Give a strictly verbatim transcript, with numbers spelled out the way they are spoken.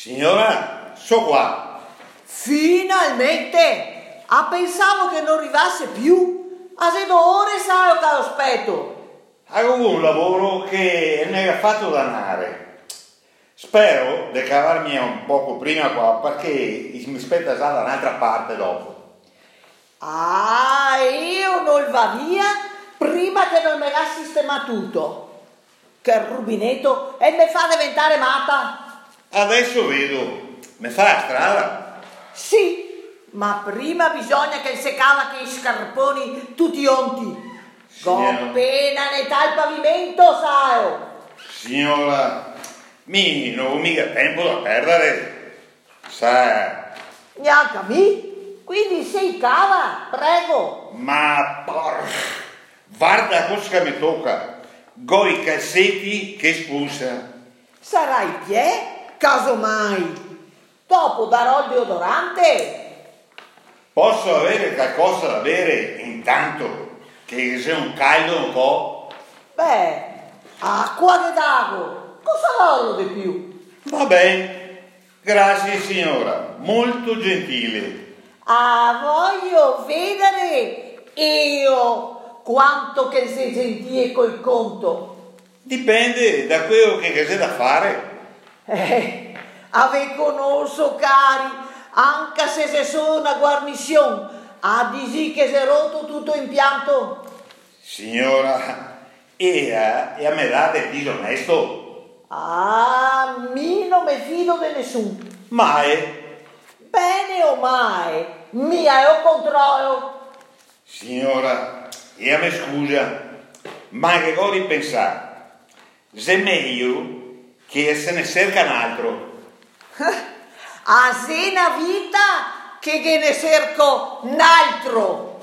Signora, so qua. Finalmente! Ah, pensavo che non arrivasse più. A se ore sai che aspetto. Avevo un lavoro che mi ha fatto danare. Spero di cavarmi un poco prima qua perché mi aspetta già da un'altra parte dopo. Ah, io non va via prima che non me l'ha sistemato tutto. Che rubinetto e mi fa diventare matta. Adesso vedo, mi fa la strada? Sì, ma prima bisogna che si cava che i scarponi tutti onti. Con appena ne ta il pavimento, sai. Signora, mi non ho mica tempo da perdere. Sai. Neanche a me. Quindi sei cava, prego. Ma por... guarda cosa che mi tocca. Goi calzetti che spulsa. Sarai piè? Casomai. Dopo darò il deodorante. Posso avere qualcosa da bere intanto? Che sia un caldo un po'? Beh, acqua che dago. Cosa voglio di più? Va bene. Grazie signora, molto gentile. Ah, voglio vedere io quanto che sei gentile col conto. Dipende da quello che c'è da fare. Eh, ave conosco cari, anche se se sono una guarnizione, a disi che si è rotto tutto impianto. Signora, e a, e a me date disonesto? Ah, mi non mi fido di nessuno. Mai? Bene o mai, mia è o controllo. Signora, e a me scusa, ma che ho ripensare. Se meglio che se ne cerca un altro. A se una vita che che ne cerco un altro.